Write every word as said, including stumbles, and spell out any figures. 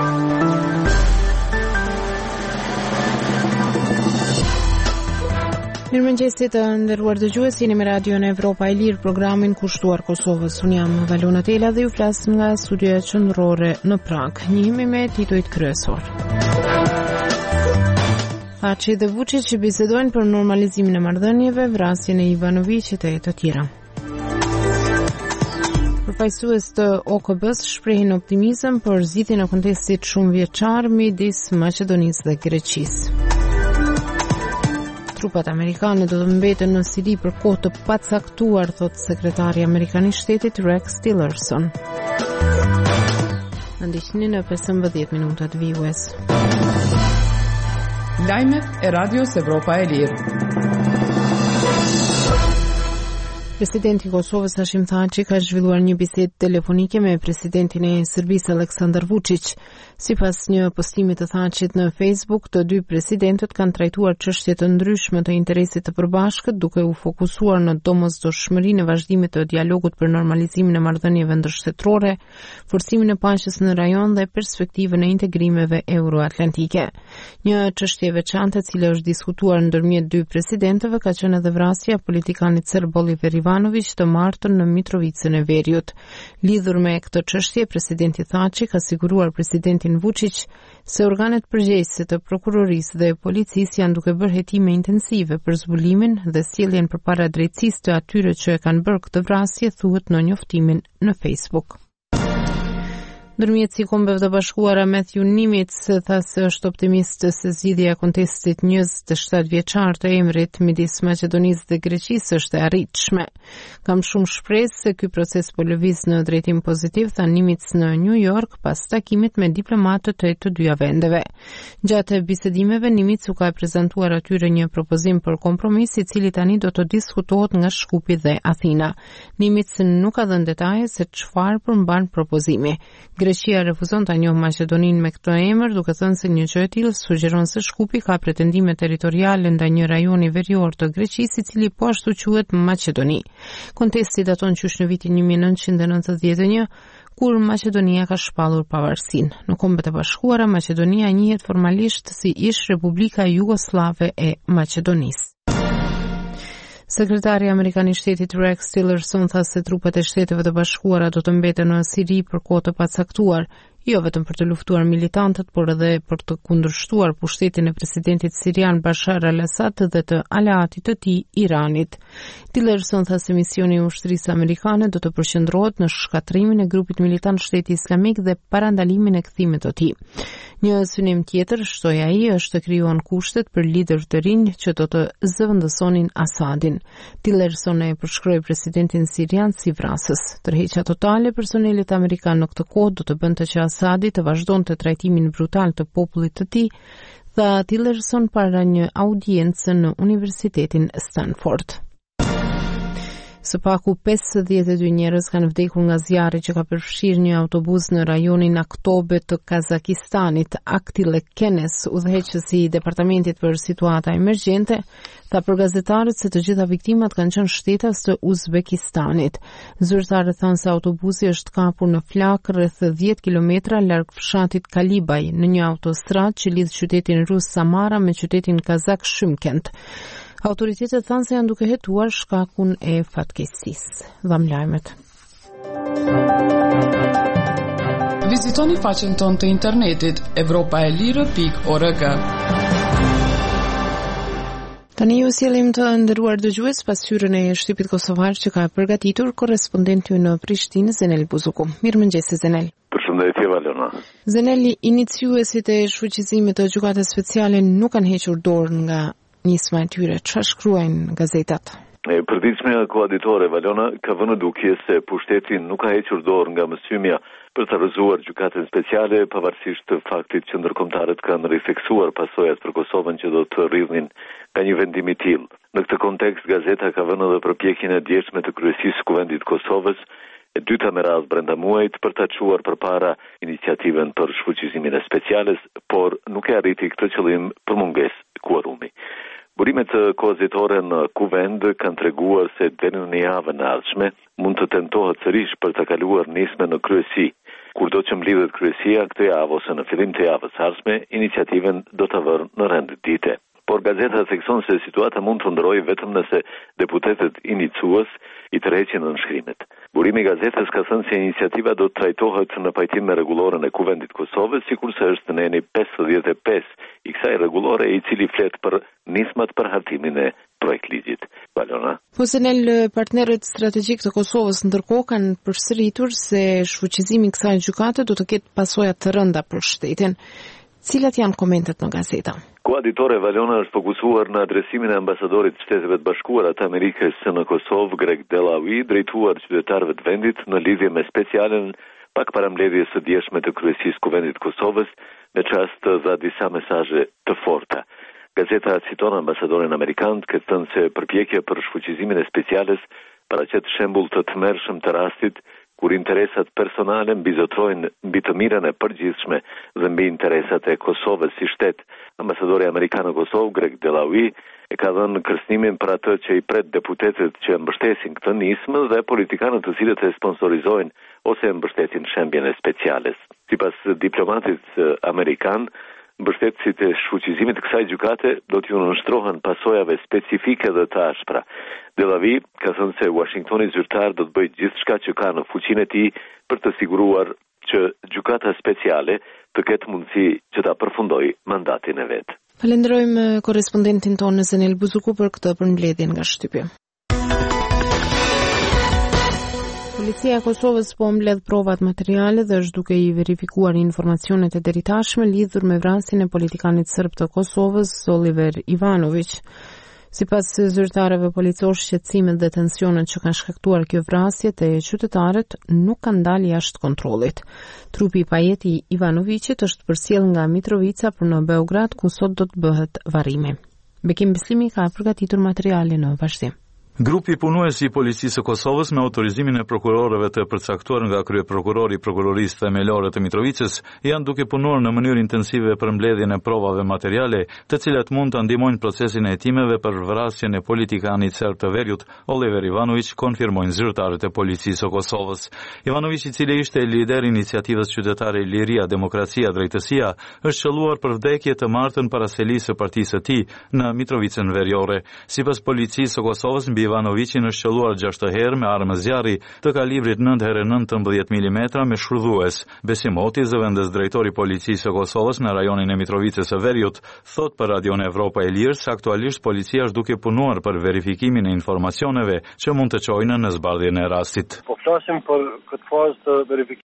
Mirëmëngjesit të nderuar dëgjues, jeni me Radion Evropa e Lirë, programin kushtuar Kosovës. Unë jam Valona Tela dhe ju flas nga studioja qendrore në Prag. Njihemi me titujt kryesor. Thaçi dhe Vučić bisedojnë për normalizimin e marrëdhënieve, vrasjen e Ivanovicit e të tjera. Përfaqësues të O K B-s shprehin optimizëm për zgjidhjen e kontestit shumë vjeçar midis Maqedonisë dhe Greqisë. Trupat amerikane do të mbeten në Siri për kohë të pacaktuar, thot sekretari amerikan i shtetit Rex Tillerson. Në ndiqni në pesëmbëdhjetë minutat vijues. Lajmet e Radios Evropa e Lirë. Presidenti i Kosovës Hashim Thaçi ka zhvilluar një bisedë telefonike me presidentin e Serbisë Aleksandar Vučić. Sipas një postimi të Thaçit në Facebook, të dy presidentët kanë trajtuar çështje të ndryshme të interesit të përbashkët, duke u fokusuar në domosdoshmërinë e vazhdimit të dialogut për normalizimin e marrëdhënieve ndërshtetërore, forcimin e paqes në rajon dhe perspektivën e integrimeve euroatlantike. Një çështje e veçantë e cila është diskutuar ndërmjet dy presidentëve ka qenë edhe vrasja e politikanit serb Oliver Ivanović të martën në Mitrovicën e Veriut. Lidhur me këtë çështje, presidenti Thaçi ka siguruar presidentin Vučić se organet përgjegjëse të prokurorisë dhe policisë janë duke bërë hetime intensive për zbulimin dhe sjelljen përpara drejtësisë të atyre që e kanë bërë këtë vrasje, thuhet në njoftimin në Facebook. Ndërmjetësi i Kombeve të Bashkuara Matthew Nimitz tha se është optimist se zgjidhja e kontestit njëzet e shtatë vjeçar të emrit midis Maqedonisë dhe Greqisë është e arritshme. Kam shumë shpresë se ky proces po lëviz në drejtim pozitiv, tha Nimitz në New York pas takimit me diplomatët e të dyja vendeve. Gjatë bisedimeve Nimitz u ka prezantuar atyre një propozim për kompromis i cili tani do të diskutohet nga Shkupi dhe Athina. Nimitz nuk ka dhënë detaje se çfarë përmban propozimi. Greqia refuzon ta njohë Maqedoninë me këtë emër, duke thënë se një gjë e tillë sugjeron se Shkupi ka pretendime territoriale ndaj një rajoni verior të Greqisë, i cili po ashtu quhet Maqedoni. Kontesti daton qysh në vitin një mijë e nëntëqind e nëntëdhjetë e një, kur Maqedonia ka shpallur pavarësinë. Në Kombet e Bashkuara, Maqedonia njihet formalisht si ish Republika Jugoslave e Maqedonisë. Sekretari amerikan i shtetit Rex Tillerson tha se trupat e Shteteve të Bashkuara do të mbeten në Siri për kohë të pacaktuar, jo vetëm për të luftuar militantët, por edhe për të kundërshtuar pushtetin e presidentit sirian Bashar al-Assad dhe të aleatit të tij Iranit. Tillerson tha se misioni i ushtrisë amerikane do të përqendrohet në shkatrimin e grupit militant Shteti Islamik dhe parandalimin e kthimit të tij. Një synim tjetër, shtoi ai, është të krijuar kushtet për lider të rinj që do të zëvendësonin Asadin. Tillerson e përshkroi presidentin sirian si vrasës. Tërheqja totale e personelit amerikan në këtë kohë do të bënte që Asadi të vazhdonte trajtimin brutal të popullit të tij, tha Tillerson para një audiencë në Universitetin Stanford. Së paku pesëdhjetë e dy njerëz kanë vdekur nga zjarri që ka përfshirë një autobus në rajonin Aktobe të Kazakistanit. Aktile Kenes, udhëheqësi i Departamentit për Situata Emergjente, tha për gazetarët se të gjitha viktimat kanë qenë shtetas të Uzbekistanit. Zyrtarët thanë se autobusi është kapur në flak rreth dhjetë kilometra larg fshatit Kalibaj, në një autostradë që lidh qytetin rus Samara me qytetin kazak Shymkent. Autoritetet thanë se janë duke hetuar shkakun e fatkeqësisë. Dham lajmet. Vizitoni faqen tonë të internetit evropaelire pikë org. Tani ju sjellim të nderuar dëgjues pasqyrën e shtypit kosovar që ka përgatitur korrespondenti në Prishtinë Zenel Buzuku. Mirëmëngjes Zenel. Përshëndetje Valona. Zenel, iniciuesit e shfuqizimit të gjykatës speciale nuk kanë hequr dorë nga nisma e tyre. Çfarë shkruajnë gazetat? E përditshmja koaditore Valona ka vënë duke se pushteti nuk ka hequr dorë nga mësymja për të rrëzuar gjykatën speciale, pavarësisht të faktit që ndërkombëtarët kanë rifleksuar pasojat për Kosovën që do të rridhin nga një vendim i tillë. Në këtë kontekst, gazeta ka vënë edhe përpjekjen e djeshme të kryesisë së Kuvendit të Kosovës, e dyta me radhë brenda muajit, për ta çuar përpara iniciativën për shfuqizimin e speciales, por nuk e arriti këtë qëllim për mungesë kuorumi. Burimet kozitore në kuvend kanë treguar se deri në javën e ardhshme mund të tentohet sërish për të kaluar nisme në kryesi. Kurdo që mblidhet kryesia këtë javë ose në fillim të javës ardhshme, iniciativën do ta vërë në rend dite. Por gazeta thekson se situata mund të ndrojë vetëm nëse deputetët iniciues i tërheqin nënshkrimet. Burimi i gazetës ka thënë se iniciativa do të trajtohet në pajtim me rregullorën e Kuvendit Kosovës, sikurse është në eni pesëdhjetë e pesë i kësaj rregullore, i cili flet për nismat për hartimin e projektligjit. Valona. Posenel, partnerët strategjik të Kosovës ndërkohë kanë përsëritur se shfuqizimi i kësaj gjykate do të ketë pasoja të rënda për shtetin. Cilat janë komentet në gazeta? Koaditore Valona është fokusuar në adresimin e ambasadorit të Shteteve të Bashkuara të Amerikës në Kosovë, Greg Delawi, drejtuar qytetarëve të vendit në lidhje me specialen pak para mbledhjes së dieshme të kryesisë Kuvendit të Kosovës, me çast dha disa mesazhe të forta. Gazeta citon ambasadorin amerikan që thënë se përpjekja për shfuqizimin e speciales paraqet shembull të tmerrshëm të rastit kur interesat personale mbizotrojnë mbi të mirën e përgjithshme dhe mbi interesat e Kosovës si shtet. Ambasadori amerikan në Kosovë, Greg Delawi, e ka dhënë kërcënimin për atë që i pret deputetët që mbështesin këtë nismë dhe politikanët të cilët e sponsorizojnë ose e mbështesin shembjen e speciales. Sipas diplomatit amerikan, mbështetësit e shfuqizimit të kësaj gjykate do t'ju nënshtrohen pasojave specifike dhe të ashpra. Delawi ka thënë se Washingtoni zyrtar do të bëjë gjithçka që ka në fuqinë e tij për të siguruar që gjykata speciale të ketë mundësi që ta përfundojë mandatin e vet. Falenderojmë korrespondentin tonë Zenel Buzuku për këtë përmbledhje nga shtypja. Policia e Kosovës po mbledh provat materiale dhe është duke i verifikuar informacionet e deritashme lidhur me vrasjen e politikanit serb të Kosovës, Oliver Ivanović. Sipas zyrtarëve policor, shqetësimet dhe tensionet që kanë shkaktuar kjo vrasje te qytetarët nuk kanë dalë jashtë kontrollit. Trupi i pajeti i Ivanovićit është përcjell nga Mitrovica për në Beograd, ku sot do të bëhet varrimi. Bekim Bislimi ka përgatitur materiale në vazhdim. Grupi punues i policisë së Kosovës me autorizimin e prokurorëve të përcaktuar nga kryeprokurori i prokurorisë themelore të Mitrovicës janë duke punuar në mënyrë intensive për mbledhjen e provave materiale, të cilat mund të ndihmojnë procesin e hetimeve për vrasjen e politikanit serb të Veriut, Oliver Ivanović, konfirmojnë zyrtarët e policisë së Kosovës. Ivanović, i cili ishte lider iniciativës qytetare Liria, Demokracia, Drejtësia, është shëlluar për vdekje të martën para selisë së partisë së tij në Mitrovicën Veriore. Sipas policisë së Kosovës, Ivanovićin është qelluar gjashtë herë me armë zjarri të kalibrit nëntë herë nëntëmbëdhjetë milimetra me shfrydhues. Besim Hoti, zëvendës drejtori policisë së Kosovës në rajonin e Mitrovicës së Veriut, thot për Radion Evropa e Lirë se aktualisht policia është duke punuar për verifikimin e informacioneve që mund të çojnë në zbardhjen e rastit. Po flasim për këtë fazë të verifikimit